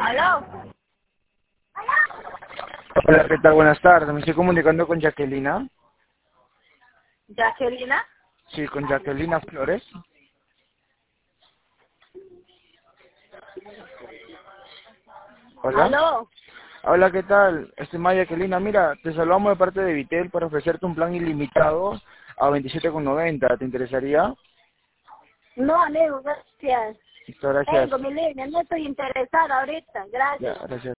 ¿Aló? Hola, ¿qué tal? Buenas tardes. Me estoy comunicando con Jacquelina. ¿Jacquelina? Sí, con Jacquelina Flores. Hola. ¿Aló? Hola, ¿qué tal? Estimada Jacquelina, mira, te saludamos de parte de Vitel para ofrecerte un plan ilimitado a 27,90. ¿Te interesaría? No, amigo, gracias. Listo, gracias. Tengo mi línea, no estoy interesada ahorita, Ya, gracias. gracias.